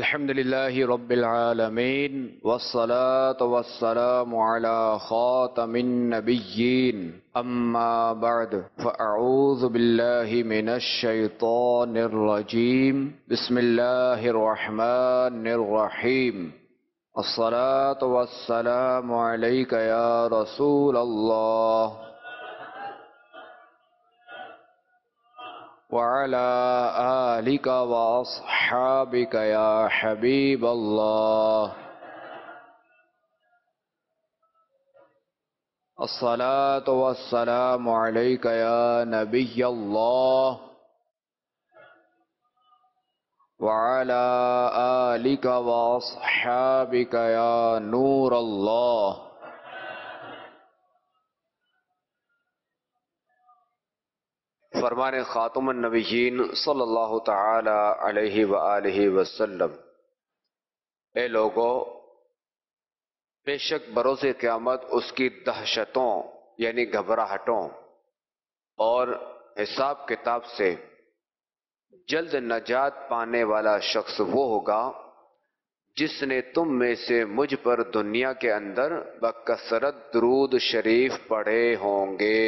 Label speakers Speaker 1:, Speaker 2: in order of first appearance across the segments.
Speaker 1: الحمد لله رب العالمين والصلاة والسلام على خاتم النبيين أما بعد فأعوذ بالله من الشيطان الرجيم بسم الله الرحمن الرحيم الصلاة والسلام عليك يا رسول الله وعلى آلك وأصحابك يا حبيب الله الصلاة والسلام عليك يا نبي الله وعلى آلك وأصحابك يا نور الله. فرمان خاتم النبیین صلی اللہ تعالی علیہ وآلہ وسلم: اے لوگو، بے شک بروز قیامت اس کی دہشتوں یعنی گھبراہٹوں اور حساب کتاب سے جلد نجات پانے والا شخص وہ ہوگا جس نے تم میں سے مجھ پر دنیا کے اندر بکثرت درود شریف پڑھے ہوں گے.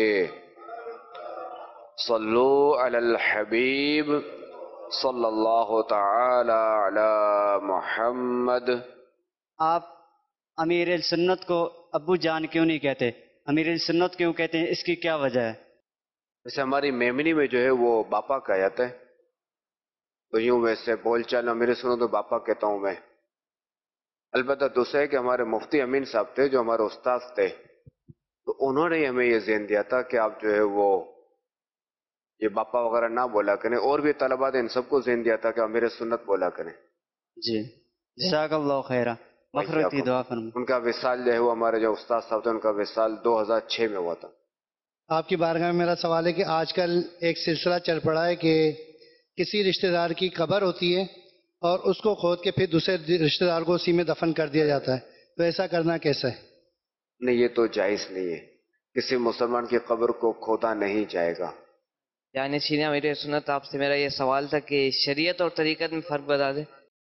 Speaker 1: صلو علی الحبیب صلی اللہ تعالی علی محمد.
Speaker 2: آپ امیر السنت کو ابو جان کیوں نہیں کہتے؟ امیر السنت کیوں کہتے ہیں؟ اس کی کیا وجہ ہے؟
Speaker 1: ویسے ہماری میمنی میں جو ہے وہ باپا کہا جاتا ہے، تو یوں ویسے بول چال امیر السنت تو باپا کہتا ہوں میں. البتہ دوسرا ہے کہ ہمارے مفتی امین صاحب تھے جو ہمارے استاد تھے، تو انہوں نے ہمیں یہ ذہن دیا تھا کہ آپ جو ہے وہ یہ باپا وغیرہ نہ بولا کریں، اور بھی طلباء نے ان سب کو ذہن دیا تھا کہ امیر سنت بولا کریں.
Speaker 2: جی جزاک اللہ خیرہ. مغفرتی دعا فرمائیں.
Speaker 1: ان کا وصال جو ہے وہ ہمارے جو استاد صاحب تھے ان کا وصال 2006 میں ہوا تھا.
Speaker 3: آپ کی بارگاہ میں میرا سوال ہے کہ آج کل ایک سلسلہ چل پڑا ہے کہ کسی رشتہ دار کی قبر ہوتی ہے اور اس کو کھود کے پھر دوسرے رشتہ دار کو اسی میں دفن کر دیا جاتا ہے، تو ایسا کرنا کیسا ہے؟
Speaker 1: نہیں، یہ تو جائز نہیں ہے. کسی مسلمان کی قبر کو کھودا نہیں جائے گا.
Speaker 4: یعنی سینہ امیر سنت، آپ سے میرا یہ سوال تھا کہ شریعت اور طریقت میں فرق بتا دیں.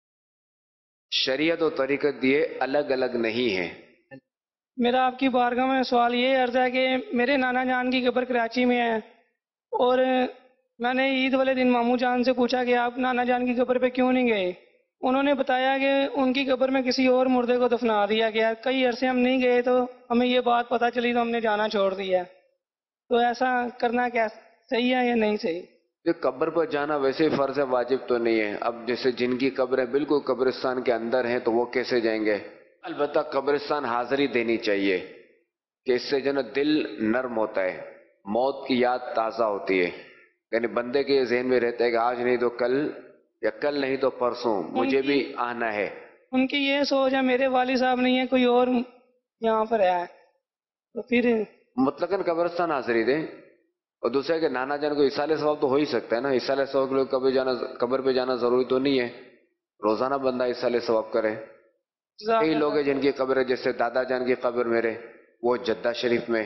Speaker 1: شریعت اور طریقت یہ الگ الگ نہیں ہیں.
Speaker 5: میرا آپ کی بارگاہ میں سوال یہ عرض ہے کہ میرے نانا جان کی قبر کراچی میں ہے، اور میں نے عید والے دن ماموں جان سے پوچھا کہ آپ نانا جان کی قبر پہ کیوں نہیں گئے؟ انہوں نے بتایا کہ ان کی قبر میں کسی اور مردے کو دفنا دیا گیا. کئی عرصے ہم نہیں گئے تو ہمیں یہ بات پتہ چلی تو ہم نے جانا چھوڑ دیا. تو ایسا کرنا کیا صحیح ہے یا نہیں صحیح؟
Speaker 1: یہ قبر پر جانا ویسے فرض واجب تو نہیں ہے. اب جیسے جن کی قبریں بالکل قبرستان کے اندر ہیں تو وہ کیسے جائیں گے؟ البتہ قبرستان حاضری دینی چاہیے کہ اس سے جو نا دل نرم ہوتا ہے، موت کی یاد تازہ ہوتی ہے. یعنی بندے کے ذہن میں رہتا ہے کہ آج نہیں تو کل، یا کل نہیں تو پرسوں مجھے بھی آنا ہے.
Speaker 5: ان کی یہ سوچ ہے میرے والد صاحب نہیں ہے، کوئی اور یہاں پر ہے، تو پھر
Speaker 1: مطلقاً قبرستان حاضری دیں. اور دوسرا کہ نانا جان کو اصالہ ثواب تو ہو ہی سکتا ہے نا. اصالہ ثواب کے لیے قبر پہ جانا ضروری تو نہیں ہے. روزانہ بندہ اصالہ ثواب کرے. کئی لوگ ہیں جن کی قبر ہے، جیسے دادا جان کی قبر میرے وہ جدہ شریف میں،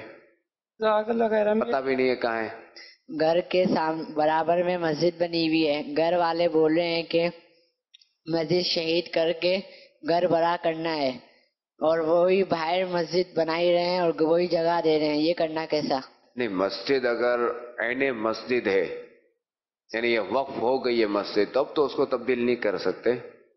Speaker 1: پتہ بھی نہیں ہے کہاں ہے.
Speaker 6: گھر کے برابر میں مسجد بنی ہوئی ہے. گھر والے بول رہے ہیں کہ مسجد شہید کر کے گھر بڑا کرنا ہے، اور وہی باہر مسجد بنائی رہے ہیں اور وہی جگہ دے رہے ہیں. یہ کرنا کیسا؟ نہیں،
Speaker 1: مسجد اگر عین مسجد ہے یعنی یہ وقف ہو گئی ہے مسجد، تب تو اس کو تبدیل نہیں کر سکتے.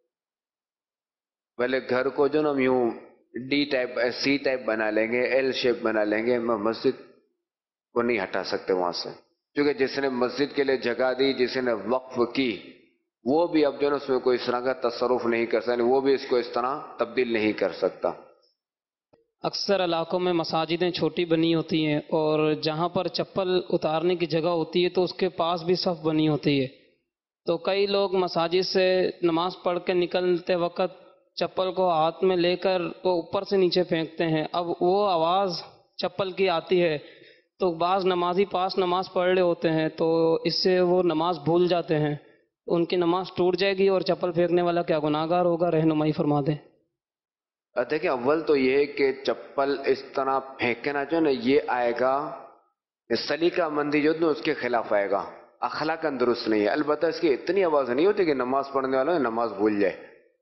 Speaker 1: پہلے گھر کو جو نا ہم یوں ڈی ٹائپ سی ٹائپ بنا لیں گے، ایل شیپ بنا لیں گے، مسجد کو نہیں ہٹا سکتے وہاں سے. کیونکہ جس نے مسجد کے لیے جگہ دی، جس نے وقف کی، وہ بھی اب جو نا اس میں کوئی اس طرح کا تصرف نہیں کر سکتا، وہ بھی اس کو اس طرح تبدیل نہیں کر سکتا.
Speaker 7: اکثر علاقوں میں مساجدیں چھوٹی بنی ہوتی ہیں، اور جہاں پر چپل اتارنے کی جگہ ہوتی ہے تو اس کے پاس بھی صف بنی ہوتی ہے. تو کئی لوگ مساجد سے نماز پڑھ کے نکلتے وقت چپل کو ہاتھ میں لے کر وہ اوپر سے نیچے پھینکتے ہیں. اب وہ آواز چپل کی آتی ہے تو بعض نمازی پاس نماز پڑھ رہے ہوتے ہیں، تو اس سے وہ نماز بھول جاتے ہیں. ان کی نماز ٹوٹ جائے گی اور چپل پھینکنے والا کیا گناہ گار ہوگا؟ رہنمائی فرما دیں.
Speaker 1: دیکھیں، اول تو یہ ہے کہ چپل اس طرح پھینکنا جو نا یہ آئے گا سلیقہ مندی جو نا اس کے خلاف آئے گا، اخلاقاً درست نہیں ہے. البتہ اس کی اتنی آواز نہیں ہوتی کہ نماز پڑھنے والا نماز بھول جائے.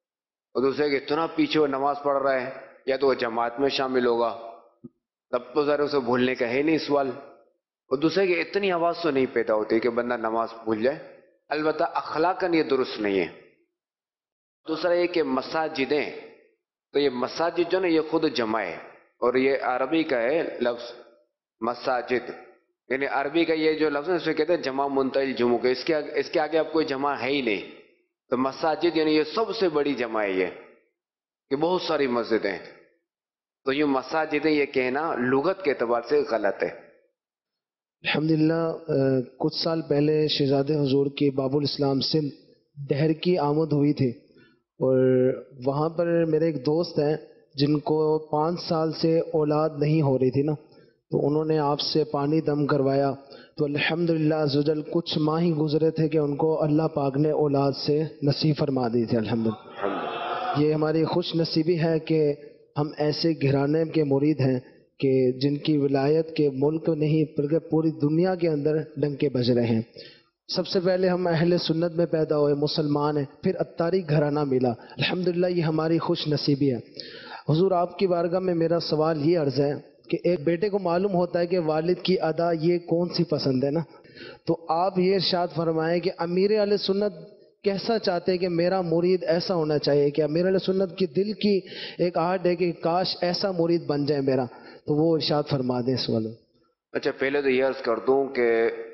Speaker 1: اور دوسرے کہ اتنا پیچھے وہ نماز پڑھ رہا ہے، یا تو وہ جماعت میں شامل ہوگا، تب تو ذرا اسے بھولنے کا ہے نہیں سوال، اور دوسرے کہ اتنی آواز تو نہیں پیدا ہوتی کہ بندہ نماز بھول جائے، البتہ اخلاقاً یہ درست نہیں ہے۔ دوسرا یہ کہ مساجدیں، تو یہ مساجد جو نا یہ خود جمع ہے، اور یہ عربی کا ہے لفظ مساجد، یعنی عربی کا یہ جو لفظ ہے اس میں کہتے ہیں جمع منتهی جمع کے، اس کے آگے اب کوئی جمع ہے ہی نہیں، تو مساجد یعنی یہ سب سے بڑی جمع ہے یہ، کہ بہت ساری مسجدیں، تو یہ مساجدیں یہ کہنا لغت کے اعتبار سے غلط ہے۔
Speaker 8: الحمدللہ کچھ سال پہلے شہزاد حضور کی باب الاسلام سندھ دہر کی آمد ہوئی تھی، اور وہاں پر میرے ایک دوست ہیں جن کو 5 سال سے اولاد نہیں ہو رہی تھی نا، تو انہوں نے آپ سے پانی دم کروایا، تو الحمدللہ عزوجل کچھ ماہ ہی گزرے تھے کہ ان کو اللہ پاک نے اولاد سے نصیب فرما دی تھی الحمدللہ۔ یہ ہماری خوش نصیبی ہے کہ ہم ایسے گھرانے کے مرید ہیں کہ جن کی ولایت کے ملک نہیں بلکہ پوری دنیا کے اندر ڈنکے بج رہے ہیں۔ سب سے پہلے ہم اہل سنت میں پیدا ہوئے، مسلمان ہیں، پھر اتاری گھرانہ ملا، الحمدللہ یہ ہماری خوش نصیبی ہے۔ حضور آپ کی بارگاہ میں میرا سوال یہ عرض ہے کہ ایک بیٹے کو معلوم ہوتا ہے کہ والد کی ادا یہ کون سی پسند ہے نا، تو آپ یہ ارشاد فرمائیں کہ امیر اہل سنت کیسا چاہتے ہیں کہ میرا مرید ایسا ہونا چاہیے، کہ امیر اہل سنت کی دل کی ایک آہٹ ہے کہ کاش ایسا مرید بن جائے میرا، تو وہ ارشاد فرما دیں اس والے۔
Speaker 1: اچھا، پہلے تو یہ عرض کر دوں کہ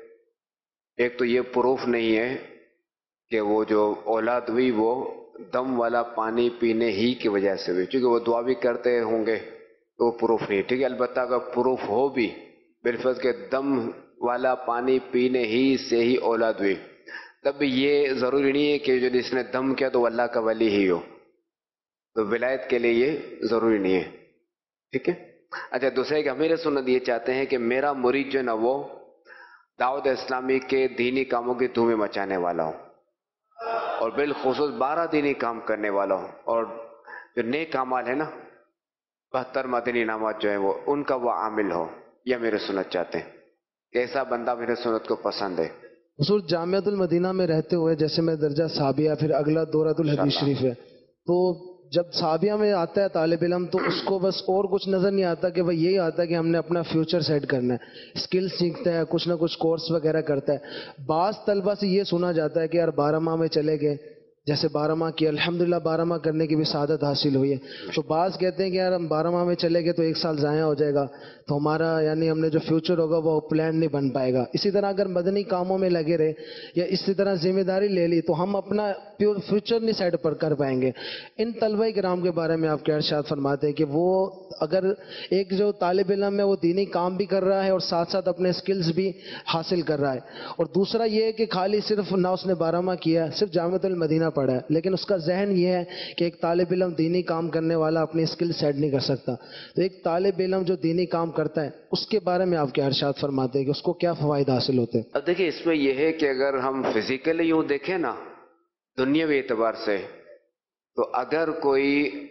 Speaker 1: ایک تو یہ پروف نہیں ہے کہ وہ جو اولاد ہوئی وہ دم والا پانی پینے ہی کی وجہ سے ہوئی، چونکہ وہ دعا بھی کرتے ہوں گے تو وہ پروف نہیں، ٹھیک ہے۔ البتہ اگر پروف ہو بھی بالفرض کہ دم والا پانی پینے ہی سے ہی اولاد ہوئی، تب بھی یہ ضروری نہیں ہے کہ جو جس نے دم کیا تو وہ اللہ کا ولی ہی ہو، تو ولایت کے لیے یہ ضروری نہیں ہے، ٹھیک ہے۔ اچھا، دوسرے کہ امیر سنت یہ چاہتے ہیں کہ میرا مرید جو ہے نا وہ دعوت اسلامی کے دینی کاموں کی دھومیں مچانے والا ہو، اور بالخصوص 12 دینی کام کرنے والا ہو، اور جو نیک اعمال ہے نا 72 مدنی انعامات جو ہیں وہ ان کا وہ عامل ہو، یہ امیر سنت چاہتے ہیں کہ ایسا بندہ امیر سنت کو پسند ہے۔
Speaker 8: حضور جامعۃ المدینہ میں رہتے ہوئے جیسے میں درجہ ثابیہ، پھر اگلا دورۃ الحدیث شریف ہے، تو جب ثابیہ میں آتا ہے طالب علم تو اس کو بس اور کچھ نظر نہیں آتا کہ بھائی یہی آتا ہے کہ ہم نے اپنا فیوچر سیٹ کرنا ہے، اسکل سیکھتا ہے، کچھ نہ کچھ کورس وغیرہ کرتا ہے۔ بعض طلبہ سے یہ سنا جاتا ہے کہ یار 12 ماہ میں چلے گئے، جیسے 12 ماہ کی الحمدللہ 12 ماہ کرنے کی بھی سعادت حاصل ہوئی ہے، تو بعض کہتے ہیں کہ یار ہم 12 ماہ میں چلے گئے تو 1 سال ضائع ہو جائے گا، تو ہمارا یعنی ہم نے جو فیوچر ہوگا وہ پلان نہیں بن پائے گا۔ اسی طرح اگر مدنی کاموں میں لگے رہے یا اسی طرح ذمہ داری لے لی تو ہم اپنا فیوچر نہیں سیٹ پر کر پائیں گے۔ ان طلبہ کرام کے بارے میں آپ کیا ارشاد فرماتے ہیں کہ وہ اگر ایک جو طالب علم ہے وہ دینی کام بھی کر رہا ہے اور ساتھ ساتھ اپنے سکلز بھی حاصل کر رہا ہے، اور دوسرا یہ ہے کہ خالی صرف نہ اس نے 12 ماہ کیا ہے، صرف جامعۃ المدینہ پڑھا ہے، لیکن اس کا ذہن یہ ہے کہ ایک طالب علم دینی کام کرنے والا اپنی سکل سیٹ نہیں کر سکتا، تو ایک طالب علم جو دینی کام کرتا ہے اس کے بارے میں آپ کیا ارشاد فرماتے ہیں کہ اس کو کیا فوائد حاصل ہوتے ہیں؟
Speaker 1: اب دیکھیں، اس میں یہ ہے کہ اگر ہم فزیکلی یوں دیکھیں نا دنیاوی اعتبار سے، تو اگر کوئی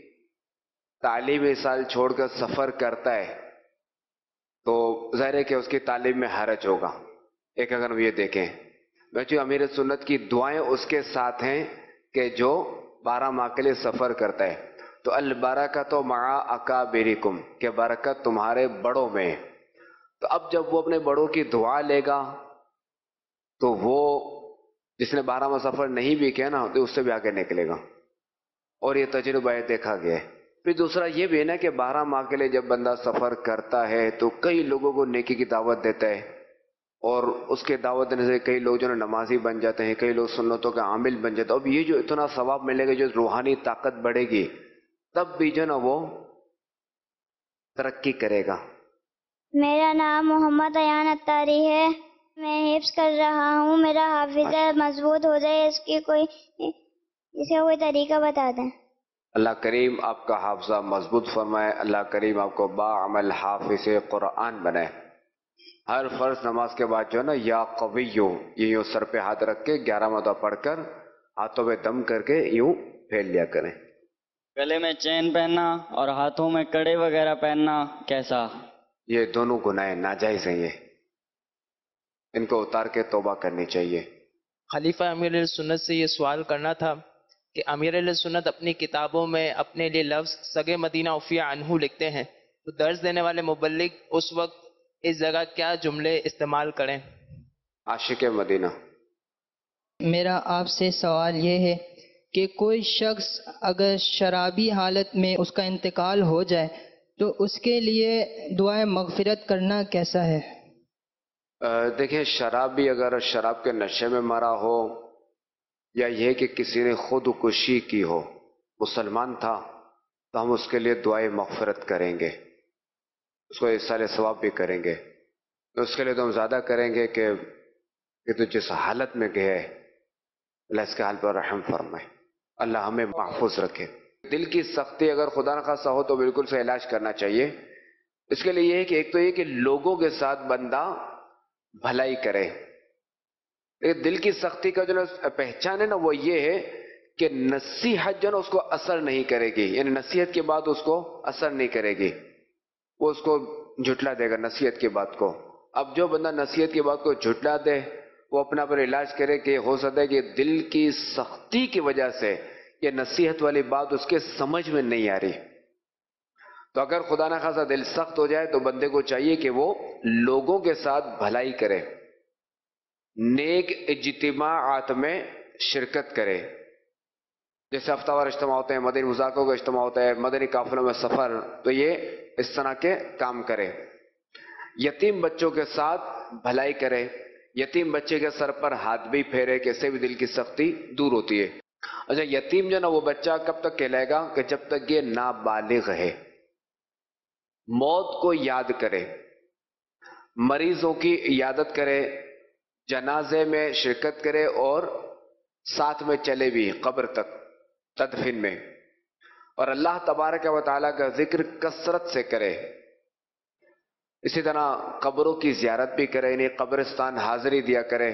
Speaker 1: تعلیمی سال چھوڑ کر سفر کرتا ہے تو ظاہر ہے کہ اس کی تعلیم میں حرج ہوگا، ایک اگر ہم یہ دیکھیں۔ بچوں امیر سنت کی دعائیں اس کے ساتھ ہیں کہ جو 12 ماہ کے لیے سفر کرتا ہے، تو البرکۃ مع اکابرکم، کہ برکت تمہارے بڑوں میں ہے۔ تو اب جب وہ اپنے بڑوں کی دعا لے گا تو وہ جس نے 12 ماہ سفر نہیں بھی کیا نا تو اس سے بھی آگے نکلے گا، اور یہ تجربہ دیکھا گیا ہے۔ پھر دوسرا یہ بھی ہے نا کہ 12 ماہ کے لیے جب بندہ سفر کرتا ہے تو کئی لوگوں کو نیکی کی دعوت دیتا ہے، اور اس کے دعوت دینے سے کئی لوگ جو ہے نمازی بن جاتے ہیں، کئی لوگ سنتوں کے عامل بن جاتے ہیں۔ اب یہ جو اتنا ثواب ملے گا، جو روحانی طاقت بڑھے گی، تب بھی جو ہے نا وہ ترقی کرے گا۔
Speaker 9: میرا نام محمد ایان اتاری ہے، میں حفظ کر رہا ہوں، میرا حافظہ مضبوط ہو جائے اس کا کوئی طریقہ بتا دیں۔
Speaker 1: اللہ کریم آپ کا حافظہ مضبوط فرمائے، اللہ کریم آپ کو باعمل حافظ قرآن بنائے۔ ہر فرض نماز کے بعد جو ہے نا یا قویو یہ یوں سر پہ ہاتھ رکھ کے 11 مرتبہ پڑھ کر ہاتھوں پہ دم کر کے یوں پھیل لیا کریں۔
Speaker 2: گلے میں چین پہننا اور ہاتھوں میں کڑے وغیرہ پہننا کیسا؟
Speaker 1: یہ دونوں گناہ ناجائز ہیں، یہ ان کو اتار کے توبہ کرنی چاہیے۔
Speaker 10: خلیفہ امیر سنت سے یہ سوال کرنا تھا کہ امیر علیہ سنت اپنی کتابوں میں اپنے لیے لفظ سگے مدینہ عفیہ عنہ لکھتے ہیں، تو درس دینے والے مبلغ اس وقت اس جگہ کیا جملے استعمال کریں؟
Speaker 1: عاشق مدینہ.
Speaker 11: میرا آپ سے سوال یہ ہے کہ کوئی شخص اگر شرابی حالت میں اس کا انتقال ہو جائے تو اس کے لیے دعائیں مغفرت کرنا کیسا ہے؟
Speaker 1: دیکھیں، شرابی اگر شراب کے نشے میں مرا ہو یا یہ کہ کسی نے خودکشی کی ہو، مسلمان تھا، تو ہم اس کے لیے دعائیں مغفرت کریں گے، اس کو ایصال ثواب بھی کریں گے. اس کے لیے تو ہم زیادہ کریں گے کہ تو جس حالت میں گئے اللہ اس کے حال پر رحم فرمائے، اللہ ہمیں محفوظ رکھے. دل کی سختی اگر خدا نخواستہ ہو تو بالکل سے علاج کرنا چاہیے. اس کے لیے یہ ہے کہ ایک تو یہ کہ لوگوں کے ساتھ بندہ بھلائی کرے. دل کی سختی کا جو پہچان ہے نا وہ یہ ہے کہ نصیحت جو نا اس کو اثر نہیں کرے گی، یعنی نصیحت کے بعد اس کو اثر نہیں کرے گی، وہ اس کو جھٹلا دے گا نصیحت کی بات کو. اب جو بندہ نصیحت کی بات کو جھٹلا دے وہ اپنا پر علاج کرے کہ ہو سکتا ہے کہ دل کی سختی کی وجہ سے یہ نصیحت والی بات اس کے سمجھ میں نہیں آ رہی. تو اگر خدا نہ خاصا دل سخت ہو جائے تو بندے کو چاہیے کہ وہ لوگوں کے ساتھ بھلائی کرے، نیک اجتماعات میں شرکت کرے. جیسے ہفتہ وار اجتماع ہوتے ہیں، مدنی مذاکروں کا اجتماع ہوتا ہے، مدنی قافلوں میں سفر، تو یہ اس طرح کے کام کرے. یتیم بچوں کے ساتھ بھلائی کرے، یتیم بچے کے سر پر ہاتھ بھی پھیرے کہ اس سے بھی دل کی سختی دور ہوتی ہے. اچھا، یتیم جو نا وہ بچہ کب تک کہلائے گا کہ جب تک یہ نابالغ ہے. موت کو یاد کرے، مریضوں کی عیادت کرے، جنازے میں شرکت کرے اور ساتھ میں چلے بھی قبر تک تدفین میں، اور اللہ تبارک و تعالیٰ کا ذکر کثرت سے کرے. اسی طرح قبروں کی زیارت بھی کرے، یعنی قبرستان حاضری دیا کرے.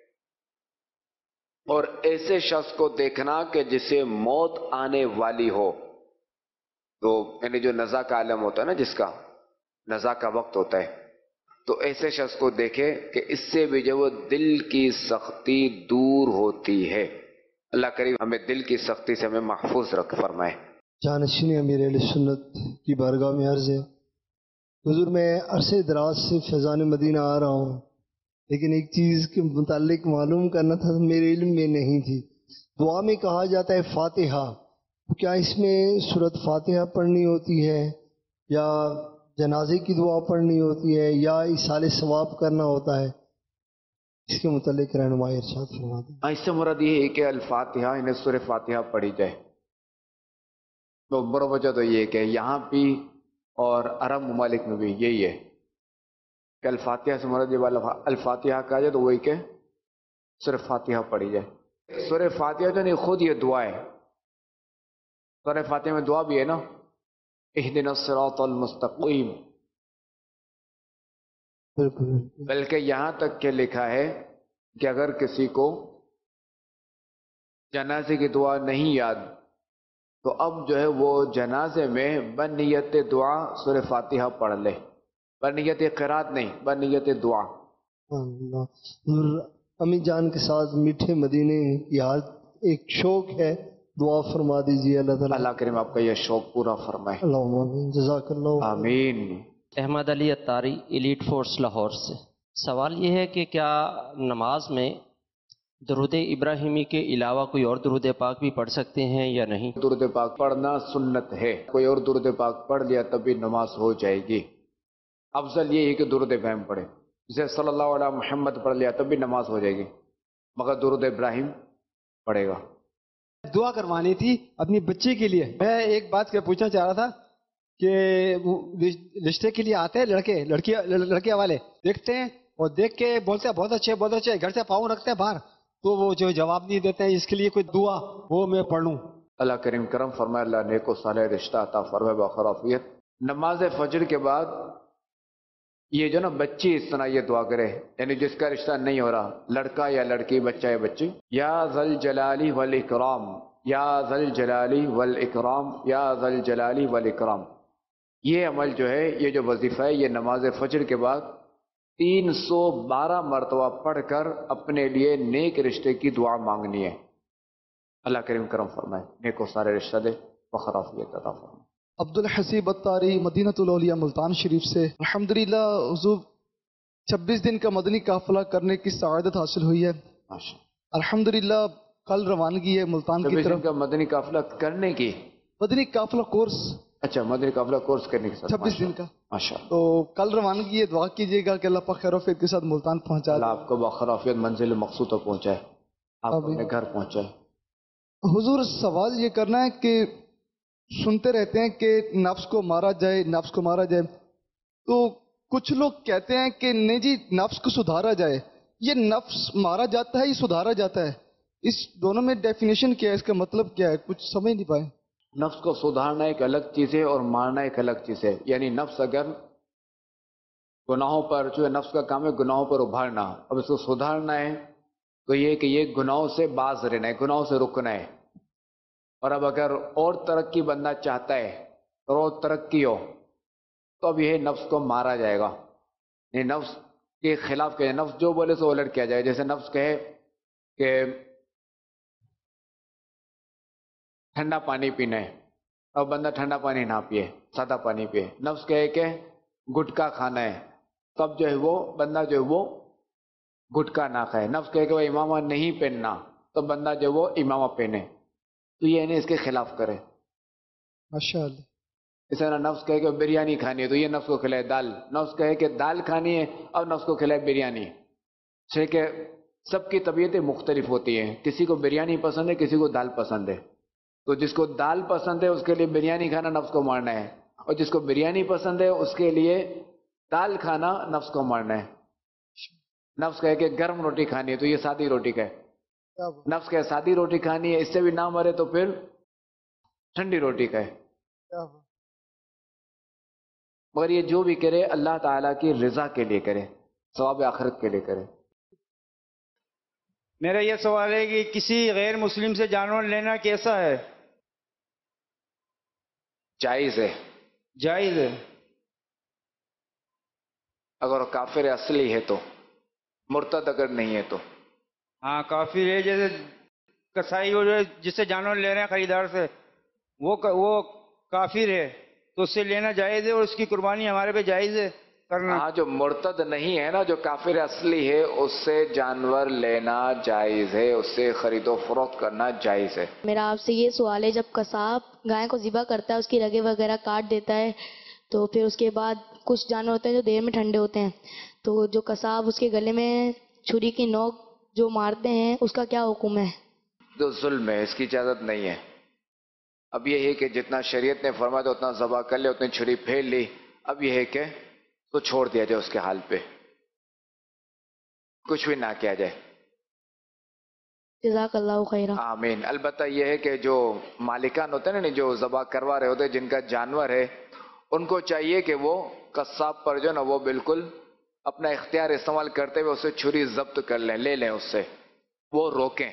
Speaker 1: اور ایسے شخص کو دیکھنا کہ جسے موت آنے والی ہو، تو یعنی جو نزا کا عالم ہوتا ہے نا، جس کا نزا کا وقت ہوتا ہے، تو ایسے شخص کو دیکھے کہ اس سے بھی جو وہ دل کی سختی دور ہوتی ہے. اللہ کریم ہمیں دل کی سختی سے ہمیں محفوظ رکھ فرمائے.
Speaker 12: جانشین امیر اہل سنت کی بارگاہ میں عرض ہے، حضور میں عرصے دراز سے فیضان مدینہ آ رہا ہوں، لیکن ایک چیز کے متعلق معلوم کرنا تھا، میرے علم میں نہیں تھی. دعا میں کہا جاتا ہے فاتحہ، کیا اس میں سورۃ فاتحہ پڑھنی ہوتی ہے یا جنازے کی دعا پڑھنی ہوتی ہے یا ایصال ثواب کرنا ہوتا ہے؟ اس کے متعلق رہنمائی ارشاد فرما دیں.
Speaker 1: اس سے مراد یہ ہے کہ الفاتحہ انہیں سورہ فاتحہ پڑھی جائے. تو بڑا وجہ تو یہ کہ یہاں بھی اور عرب ممالک میں بھی یہی ہے کہ الفاتحہ سے مراد جب الفاتحہ کہا جائے تو وہی کہ سورہ فاتحہ پڑھی جائے. سورہ فاتحہ جو نہیں خود یہ دعا ہے. سورہ فاتحہ میں دعا بھی ہے نا، اہدنا الصراط المستقیم، بلکہ یہاں تک کہ لکھا ہے کہ اگر کسی کو جنازے کی دعا نہیں یاد تو اب جو ہے وہ جنازے میں بنیت دعا سورہ فاتحہ پڑھ لے، بنیت قرات نہیں، بنیت دعا.
Speaker 12: امی جان کے ساتھ میٹھے مدینے کی حالت ایک شوق ہے، دعا فرما دیجیے. اللہ تعالیٰ
Speaker 1: اللہ کریم آپ کا یہ شوق پورا فرمائے.
Speaker 12: اللہم آمین. جزاک اللہ.
Speaker 1: آمین.
Speaker 13: احمد علی اتاری، ایلیٹ فورس لاہور سے. سوال یہ ہے کہ کیا نماز میں درود ابراہیمی کے علاوہ کوئی اور درود پاک بھی پڑھ سکتے ہیں یا نہیں؟
Speaker 1: درود پاک پڑھنا سنت ہے، کوئی اور درود پاک پڑھ لیا تب بھی نماز ہو جائے گی. افضل یہ ہے کہ درود ابراہیم پڑھے، جسے صلی اللہ علیہ محمد پڑھ لیا تب بھی نماز ہو جائے گی، مگر درود ابراہیم پڑھے گا.
Speaker 14: دعا کروانی تھی اپنی بچی کے لیے. میں ایک بات کیا پوچھنا چاہ رہا تھا کہ رشتے کے لیے آتے ہیں لڑکیاں والے، دیکھتے ہیں اور دیکھ کے بولتے ہیں بہت اچھے بہت اچھے، گھر سے پاؤں رکھتے ہیں باہر، تو وہ جو جواب نہیں دیتے ہیں. اس کے لیے کوئی دعا وہ میں پڑھ لوں؟
Speaker 1: اللہ کریم کرم فرمائے، اللہ نیک و صالح رشتہ عطا فرمائے بخرافیت. نماز فجر کے بعد یہ جو نا بچی اس طرح یہ دعا کرے، یعنی جس کا رشتہ نہیں ہو رہا، لڑکا یا لڑکی، بچہ یا بچی، یا ذل جلالی والاکرام، یا ذل جلالی والاکرام، یا ذل جلالی والاکرام. یہ عمل جو ہے، یہ جو وظیفہ ہے، یہ نماز فجر کے بعد 312 مرتبہ پڑھ کر اپنے لیے نیک رشتے کی دعا مانگنی ہے. اللہ کریم کرم فرمائے، نیک و سارے رشتہ دے وخرافیت عطا فرمائے۔
Speaker 15: عبد الحسیب الطاری مدینۃ الاولیاء ملتان شریف سے، الحمدللہ حضور 26 دن کا مدنی قافلہ کرنے کی سعادت حاصل ہوئی ہے الحمدللہ۔ کل روانگی ہے ملتان کی طرف۔
Speaker 1: کا مدنی قافلہ کرنے کی،
Speaker 15: مدنی قافلہ کورس،
Speaker 1: اچھا مدنی قافلہ کورس کرنے کی
Speaker 15: 26 دن کا،
Speaker 1: ماشاءاللہ۔
Speaker 15: تو کل روانگی ہے، دعا کیجیے گا کہ اللہ پاک خیر و عافیت کے ساتھ ملتان پہنچا دے،
Speaker 1: اللہ آپ کو بخرافیت منزل مقصود تک پہنچائے، آپ اپنے گھر پہنچائے۔
Speaker 15: حضور سوال یہ کرنا ہے کہ سنتے رہتے ہیں کہ نفس کو مارا جائے، نفس کو مارا جائے، تو کچھ لوگ کہتے ہیں کہ نہیں جی نفس کو سدھارا جائے، یہ نفس مارا جاتا ہے، یہ سدھارا جاتا ہے، اس دونوں میں ڈیفینیشن کیا ہے، اس کا مطلب کیا ہے؟ کچھ سمجھ نہیں پائے۔
Speaker 1: نفس کو سدھارنا ایک الگ چیز ہے اور مارنا ایک الگ چیز ہے، یعنی نفس اگر گناہوں پر، جو نفس کا کام ہے گناہوں پر ابھارنا، اب اس کو سدھارنا ہے تو یہ کہ یہ گناہوں سے باز رہنا ہے، گناہوں سے رکنا ہے۔ اور اب اگر اور ترقی بننا چاہتا ہے اور ترقی ہو تو اب یہ نفس کو مارا جائے گا، یہ نفس کے خلاف کہ نفس جو بولے سو الٹ کیا جائے۔ جیسے نفس کہے کہ ٹھنڈا پانی پینا ہے، اب بندہ ٹھنڈا پانی نہ پیے، سادہ پانی پیے۔ نفس کہے کہ گٹکا کھانا ہے، تب جو ہے وہ بندہ جو ہے وہ گٹکا نہ کھائے۔ نفس کہے کہ وہ امامہ نہیں پہننا، تو بندہ جو ہے وہ امامہ پہنے، تو یہ نہیں اس کے خلاف کرے۔
Speaker 15: ماشاءاللہ۔
Speaker 1: اس طرح نفس کہے کہ بریانی کھانی ہے تو یہ نفس کو کھلائے دال، نفس کہے کہ دال کھانی ہے اور نفس کو کھلائے بریانی۔ ہے کہ سب کی طبیعتیں مختلف ہوتی ہیں، کسی کو بریانی پسند ہے، کسی کو دال پسند ہے، تو جس کو دال پسند ہے اس کے لیے بریانی کھانا نفس کو مارنا ہے، اور جس کو بریانی پسند ہے اس کے لیے دال کھانا نفس کو مارنا ہے۔ نفس کہے کہ گرم روٹی کھانی ہے تو یہ سادی روٹی کہے، نفس کہے سادی روٹی کھانی ہے، اس سے بھی نہ مرے تو پھر ٹھنڈی روٹی کہے۔ مگر یہ جو بھی کرے اللہ تعالیٰ کی رضا کے لیے کرے، ثواب آخرت کے لیے کرے۔
Speaker 16: میرا یہ سوال ہے کہ کسی غیر مسلم سے جانور لینا کیسا ہے؟
Speaker 1: جائز ہے،
Speaker 16: جائز ہے
Speaker 1: اگر وہ کافر اصلی ہے تو، مرتد اگر نہیں ہے تو۔
Speaker 16: ہاں کافر ہے، جیسے کسائی ہو جس سے جانور لے رہے ہیں خریدار سے، وہ کافر ہے تو اس سے لینا جائز ہے، اور اس کی قربانی ہمارے پہ جائز ہے کرنا۔
Speaker 1: ہاں جو مرتد نہیں ہے نا، جو کافر اصلی ہے، اس سے جانور لینا جائز ہے، اس سے خرید و فروخت کرنا جائز ہے۔
Speaker 17: میرا آپ سے یہ سوال ہے، جب قصاب گائے کو ذبح کرتا ہے، اس کی رگیں وغیرہ کاٹ دیتا ہے، تو پھر اس کے بعد کچھ جانور ہوتے ہیں جو دیر میں ٹھنڈے ہوتے ہیں، تو جو قصاب اس کے گلے میں چھری کی نوک جو مارتے ہیں، اس کا کیا حکم ہے؟
Speaker 1: جو ظلم ہے، اس کی اجازت نہیں ہے۔ اب یہ ہے کہ جتنا شریعت نے فرمایا تو اتنا ذبح کر لے، اتنی چھری پھیر لی، اب یہ ہے کہ تو چھوڑ دیا جائے اس کے حال پہ، کچھ بھی نہ کیا جائے۔
Speaker 17: جزاک اللہ خیرہ۔
Speaker 1: آمین۔ البتہ یہ ہے کہ جو مالکان ہوتے ہیں نا، جو ذبح کروا رہے ہوتے ہیں، جن کا جانور ہے، ان کو چاہیے کہ وہ قصاب پر جو نا وہ بالکل اپنا اختیار استعمال کرتے ہوئے اسے چھری ضبط کر لیں، لے لیں اس سے، وہ روکیں۔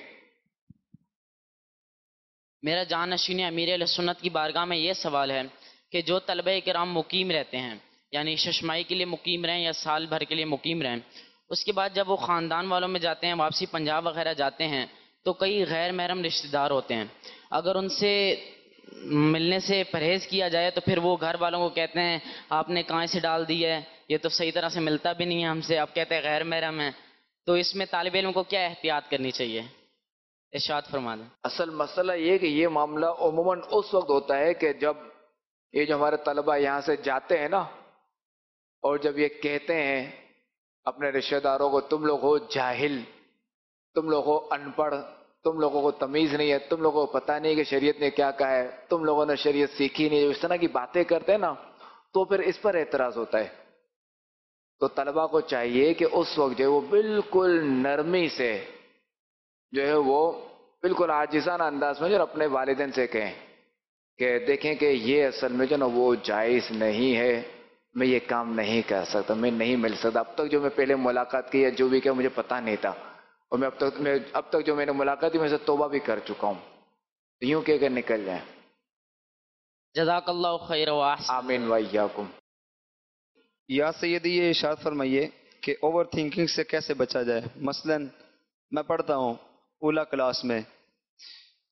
Speaker 18: میرا جانشین امیر اہل سنت کی بارگاہ میں یہ سوال ہے کہ جو طلبہ کرام مقیم رہتے ہیں، یعنی ششمائی کے لیے مقیم رہیں یا سال بھر کے لیے مقیم رہیں، اس کے بعد جب وہ خاندان والوں میں جاتے ہیں، واپسی پنجاب وغیرہ جاتے ہیں، تو کئی غیر محرم رشتہ دار ہوتے ہیں، اگر ان سے ملنے سے پرہیز کیا جائے تو پھر وہ گھر والوں کو کہتے ہیں آپ نے کہاں سے ڈال دی ہے، یہ تو صحیح طرح سے ملتا بھی نہیں ہے ہم سے، آپ کہتے ہیں غیر محرم ہے، تو اس میں طالب علم کو کیا احتیاط کرنی چاہیے؟ ارشاد فرما دیں۔
Speaker 1: اصل مسئلہ یہ کہ یہ معاملہ عموماً اس وقت ہوتا ہے کہ جب یہ جو ہمارے طلبہ یہاں سے جاتے ہیں نا، اور جب یہ کہتے ہیں اپنے رشتہ داروں کو تم لوگ ہو جاہل، تم لوگ ہو ان پڑھ، تم لوگوں کو تمیز نہیں ہے، تم لوگوں کو پتہ نہیں کہ شریعت نے کیا کہا ہے، تم لوگوں نے شریعت سیکھی نہیں، اس طرح کی باتیں کرتے ہیں نا، تو پھر اس پر اعتراض ہوتا ہے۔ تو طلبہ کو چاہیے کہ اس وقت جو ہے وہ بالکل نرمی سے جو ہے وہ بالکل عاجزانہ انداز میں جو اپنے والدین سے کہیں کہ دیکھیں کہ یہ اصل میں جو نا وہ جائز نہیں ہے، میں یہ کام نہیں کر سکتا، میں نہیں مل سکتا، اب تک جو میں پہلے ملاقات کی یا جو بھی کیا مجھے پتہ نہیں تھا، اور اب تک جو میں نے ملاقات کی میں سے توبہ بھی کر چکا ہوں، یوں کہہ کر نکل جائیں۔
Speaker 18: جزاک اللہ خیر و احسن۔
Speaker 1: آمین و ایاکم۔
Speaker 19: یا سیدی یہ ارشاد فرمائیے کہ اوور تھنکنگ سے کیسے بچا جائے؟ مثلا میں پڑھتا ہوں اولا کلاس میں،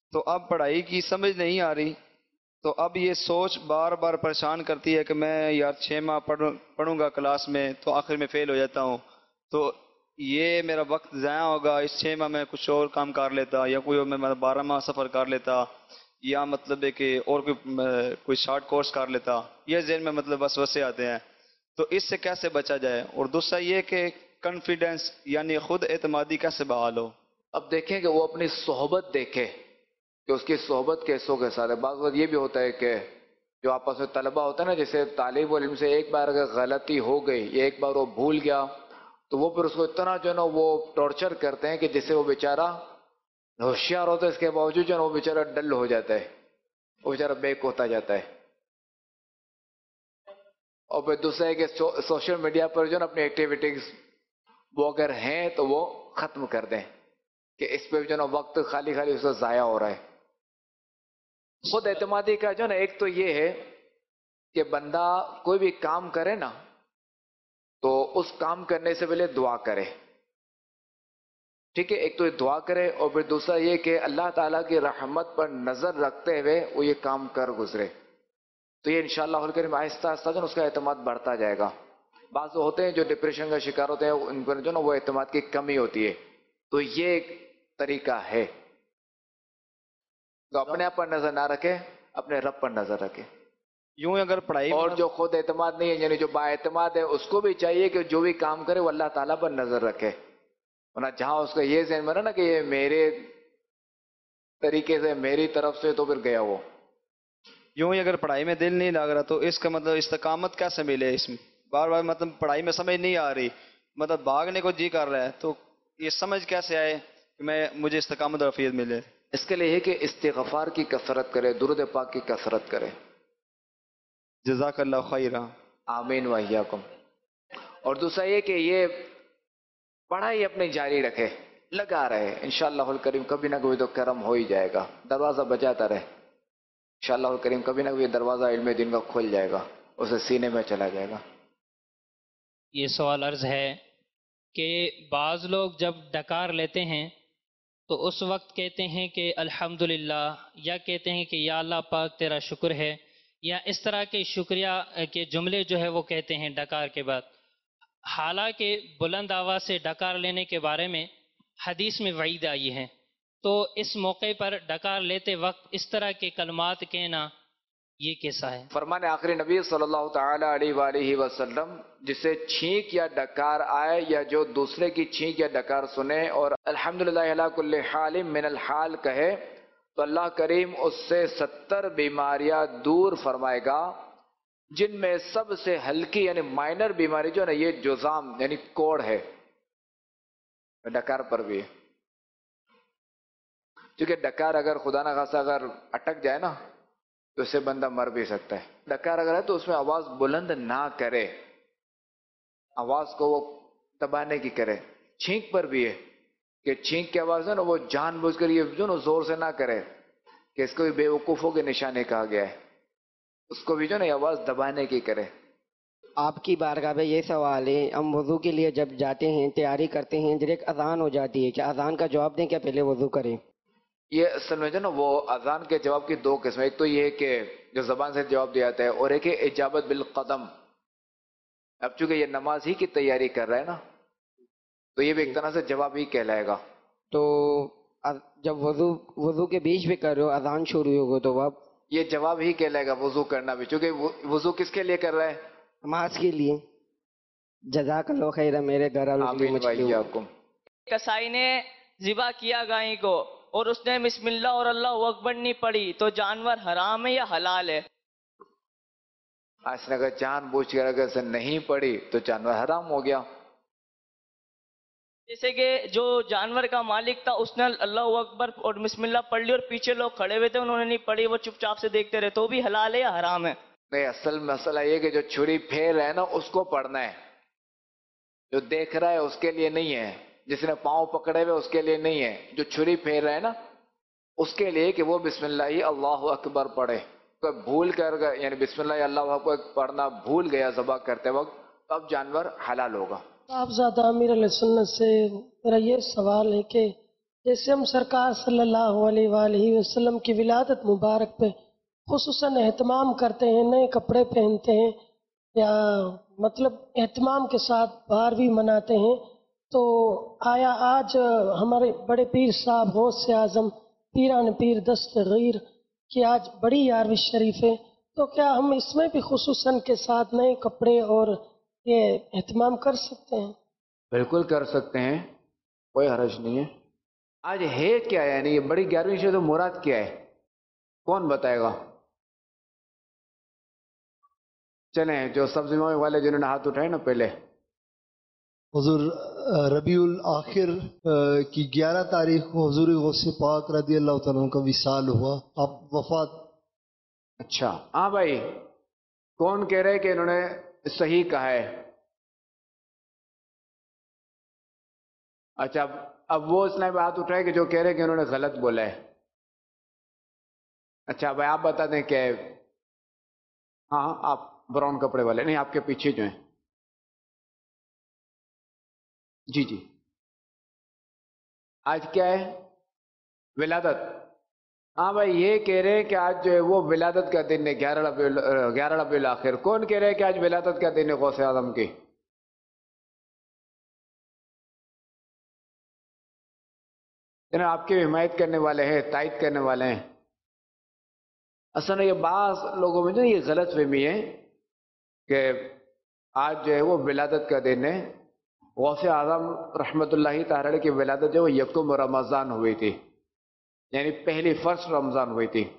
Speaker 19: تو اب پڑھائی کی سمجھ نہیں آ رہی، تو اب یہ سوچ بار بار پریشان کرتی ہے کہ میں یار 6 ماہ پڑھوں گا کلاس میں تو آخر میں فیل ہو جاتا ہوں، تو یہ میرا وقت ضائع ہوگا، اس 6 ماہ میں کچھ اور کام کر لیتا، یا کوئی میں 12 ماہ سفر کر لیتا، یا مطلب ہے کہ اور کوئی شارٹ کورس کر لیتا، یہ ذہن میں مطلب وسوسے آتے ہیں، تو اس سے کیسے بچا جائے؟ اور دوسرا یہ کہ کانفیڈنس یعنی خود اعتمادی کیسے بحال ہو؟
Speaker 1: اب دیکھیں کہ وہ اپنی صحبت دیکھے کہ اس کی صحبت کیسوں کے ساتھ ہے. بعض وقت یہ بھی ہوتا ہے کہ جو آپس میں طلبہ ہوتا ہے نا، جیسے طالب علم سے ایک بار اگر غلطی ہو گئی یا ایک بار وہ بھول گیا تو وہ پھر اس کو اتنا جو ہے نا وہ ٹارچر کرتے ہیں کہ جس سے وہ بیچارہ ہوشیار ہوتا ہے، اس کے باوجود جو ہے نا وہ بیچارہ ڈل ہو جاتا ہے، وہ بیچارہ بیک ہوتا جاتا ہے. اور پھر دوسرا ہے کہ سوشل میڈیا پر جو ہے نا اپنی ایکٹیویٹیز وہ اگر ہیں تو وہ ختم کر دیں کہ اس پہ جو ہے نا وقت خالی اس سے ضائع ہو رہا ہے. خود اعتمادی کا جو ہے نا ایک تو یہ ہے کہ بندہ کوئی بھی کام کرے نا تو اس کام کرنے سے پہلے دعا کرے، ٹھیک ہے، ایک تو یہ دعا کرے، اور پھر دوسرا یہ کہ اللہ تعالیٰ کی رحمت پر نظر رکھتے ہوئے وہ یہ کام کر گزرے، تو یہ انشاءاللہ الکریم آہستہ آہستہ جو اس کا اعتماد بڑھتا جائے گا. بعض ہوتے ہیں جو ڈپریشن کا شکار ہوتے ہیں، ان پر جو نا وہ اعتماد کی کمی ہوتی ہے، تو یہ ایک طریقہ ہے. تو اپنے آپ پر نظر نہ رکھے، اپنے رب پر نظر رکھے.
Speaker 19: یوں اگر پڑھائی
Speaker 1: اور جو خود اعتماد نہیں ہے یعنی جو با اعتماد ہے اس کو بھی چاہیے کہ جو بھی کام کرے وہ اللہ تعالیٰ پر نظر رکھے، ورنہ جہاں اس کا یہ ذہن میں نا کہ یہ میرے طریقے سے میری طرف سے، تو پھر گیا وہ.
Speaker 19: یوں ہی اگر پڑھائی میں دل نہیں لگ رہا تو اس کا مطلب استقامت کیسے ملے؟ اس میں بار بار مطلب پڑھائی میں سمجھ نہیں آ رہی، مطلب بھاگنے کو جی کر رہا ہے، تو یہ سمجھ کیسے آئے کہ مجھے استقامت اور عافیت ملے؟
Speaker 1: اس کے لیے ہے کہ استغفار کی کثرت کرے، درود پاک کی کثرت کرے.
Speaker 19: جزاک اللہ خیرہ.
Speaker 1: آمین و ایاکم. اور دوسرا یہ کہ یہ پڑھائی اپنی جاری رکھے، لگا رہے، انشاءاللہ الکریم کبھی نہ کبھی تو کرم ہو ہی جائے گا، دروازہ بجاتا رہے، انشاءاللہ الکریم کبھی نہ کبھی دروازہ علم دین کا کھل جائے گا، اسے سینے میں چلا جائے گا.
Speaker 7: یہ سوال عرض ہے کہ بعض لوگ جب ڈکار لیتے ہیں تو اس وقت کہتے ہیں کہ الحمدللہ، یا کہتے ہیں کہ یا اللہ پاک تیرا شکر ہے، یا اس طرح کے شکریہ کے جملے جو ہے وہ کہتے ہیں ڈکار کے بعد، حالانکہ بلند آواز سے ڈکار لینے کے بارے میں حدیث میں وعید آئی ہے. تو اس موقع پر ڈکار لیتے وقت اس طرح کے کلمات کہنا یہ کیسا ہے؟
Speaker 1: فرمان آخری نبی صلی اللہ تعالی علیہ وآلہ وسلم جسے چھینک یا ڈکار آئے یا جو دوسرے کی چھینک یا ڈکار سنے اور الحمدللہ علی کل حال من الحال کہے تو اللہ کریم اس سے 70 بیماریاں دور فرمائے گا، جن میں سب سے ہلکی یعنی مائنر بیماری جو ہے نا یہ جزام یعنی کوڑ ہے، ڈکار پر بھی ہے. کیونکہ ڈکار اگر خدا نہ خاصا اگر اٹک جائے نا تو اس سے بندہ مر بھی سکتا ہے. ڈکار اگر ہے تو اس میں آواز بلند نہ کرے، آواز کو وہ دبانے کی کرے. چھینک پر بھی ہے کہ چھینک کی آواز ہے نا وہ جان بوجھ کر یہ جو نا زور سے نہ کرے، کہ اس کو بھی بے وقوفوں کے نشانے کہا گیا ہے، اس کو بھی جو نا آواز دبانے کی کرے.
Speaker 20: آپ کی بارگاہ میں یہ سوال ہے، ہم وضو کے لیے جب جاتے ہیں تیاری کرتے ہیں ڈائریکٹ اذان ہو جاتی ہے، کیا اذان کا جواب دیں کیا پہلے وضو کریں؟
Speaker 1: یہ اصل میں جو نا وہ اذان کے جواب کی 2 قسمیں، ایک تو یہ ہے کہ جو زبان سے جواب دیا جاتا ہے، اور ایک ہے اجابت بالقدم. اب چونکہ یہ نماز ہی کی تیاری کر رہا ہے نا تو یہ بھی ایک طرح سے جواب ہی کہلائے گا.
Speaker 20: تو جب وضو کے بیچ میں کر رہے ہو اذان شروع ہوگا تو اب
Speaker 1: یہ جواب ہی کہلائے گا وضو کرنا بھی، چونکہ وضو کس کے لیے کر رہا ہے؟
Speaker 20: نماز کے لیے. جزاک اللہ خیر. میرے گھر والوں
Speaker 21: کسائی نے ذبح کیا گائے کو اور اس نے بسم اللہ اور اللہ اکبر نہیں پڑھی تو جانور حرام ہے یا حلال ہے؟
Speaker 1: اس نے اگر جان بوجھ کر اگر سے نہیں پڑھی تو جانور حرام ہو گیا.
Speaker 21: جیسے کہ جو جانور کا مالک تھا اس نے اللہ اکبر اور بسم اللہ پڑھ لی اور پیچھے لوگ کھڑے ہوئے تھے انہوں نے نہیں پڑھی، وہ چپ چاپ سے دیکھتے رہے، تو بھی حلال ہے یا حرام ہے؟
Speaker 1: نہیں، اصل مسئلہ یہ کہ جو چھری پھیر رہا ہے نا اس کو پڑھنا ہے، جو دیکھ رہا ہے اس کے لیے نہیں ہے، جس نے پاؤں پکڑے ہوئے اس کے لیے نہیں ہے، جو چھری پھیر رہا ہے نا اس کے لیے کہ وہ بسم اللہ اللہ اکبر پڑھے. تو بھول کر یعنی بسم اللہ اللہ اکبر پڑھنا بھول گیا ذبح کرتے وقت، اب جانور حلال ہوگا.
Speaker 22: آپ زیادہ امیر علیہ سنت سے میرا یہ سوال ہے کہ
Speaker 3: جیسے ہم سرکار صلی اللہ علیہ وآلہ وسلم کی ولادت مبارک پہ خصوصاً اہتمام کرتے ہیں، نئے کپڑے پہنتے ہیں یا مطلب اہتمام کے ساتھ بارہویں مناتے ہیں، تو آیا آج ہمارے بڑے پیر صاحب غوث اعظم پیران پیر دستگیر کی آج بڑی یارویں شریف ہے، تو کیا ہم اس میں بھی خصوصاً کے ساتھ نئے کپڑے اور یہ اہتمام کر سکتے ہیں؟
Speaker 1: بالکل کر سکتے ہیں، کوئی حرج نہیں ہے۔ آج ہے کیا، یعنی یہ بڑی 11ویں شب تو مراد کیا ہے، کون بتائے گا؟ چلیں جو سب ذمہ والے جنہوں نے ہاتھ اٹھائے نا پہلے۔
Speaker 12: حضور ربیع الاخر کی 11 تاریخ کو حضور غوث پاک رضی اللہ تعالیٰ عنہ کا وصال ہوا، اب وفات۔
Speaker 1: اچھا ہاں بھائی، کون کہہ رہے کہ انہوں نے صحیح کہا ہے؟ اچھا اب وہ اس نے بات اٹھائے کہ جو کہہ رہے کہ انہوں نے غلط بولا ہے۔ اچھا بھائی آپ بتا دیں کہ ہاں آپ براؤن کپڑے والے، نہیں آپ کے پیچھے جو ہیں، جی جی آج کیا ہے؟ ولادت۔ ہاں بھائی یہ کہہ رہے ہیں کہ آج جو ہے وہ ولادت کا دن ہے، 11 ربیع الاخر۔ کون کہہ رہے ہیں کہ آج ولادت کا دن ہے غوث اعظم کی؟ آپ کی حمایت کرنے والے ہیں، تائید کرنے والے ہیں۔ اصل یہ بعض لوگوں میں یہ غلط فہمی ہے کہ آج جو ہے وہ ولادت کا دن ہے۔ غوث اعظم رحمۃ اللہ تعالی کی ولادت جو ہے وہ 1 رمضان ہوئی تھی، یعنی پہلی فرسٹ رمضان ہوئی تھی،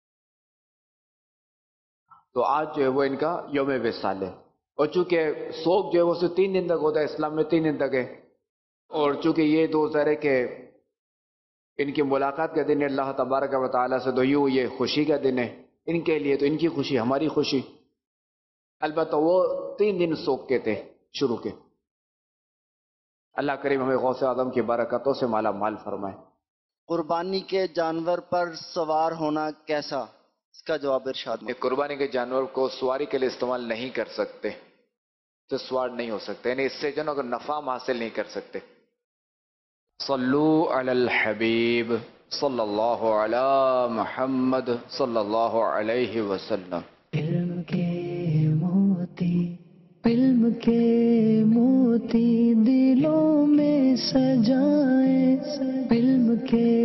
Speaker 1: تو آج جو ہے وہ ان کا یوم وصال ہے۔ اور چونکہ سوگ جو ہے وہ 3 دن تک ہوتا ہے، اسلام میں 3 دن تک ہے، اور چونکہ یہ دو ظاہر ہے کہ ان کی ملاقات کا دن ہے اللہ تبارک و تعالیٰ سے، تو یوں یہ خوشی کا دن ہے ان کے لیے، تو ان کی خوشی ہماری خوشی۔ البتہ وہ 3 دن سوگ کے تھے شروع کے۔ اللہ کریم ہمیں غوث اعظم کی برکتوں سے مالا مال فرمائے۔
Speaker 22: قربانی کے جانور پر سوار ہونا کیسا، اس کا جواب ارشاد میں۔
Speaker 1: قربانی کے جانور کو سواری کے لیے استعمال نہیں کر سکتے، تو سوار نہیں ہو سکتے، یعنی اس سے جو اگر نفع حاصل نہیں کر سکتے۔ صلو علی الحبیب صلی اللہ علی محمد صلی اللہ علیہ وسلم۔
Speaker 23: علم کے موتی دلوں میں سجائے، علم کے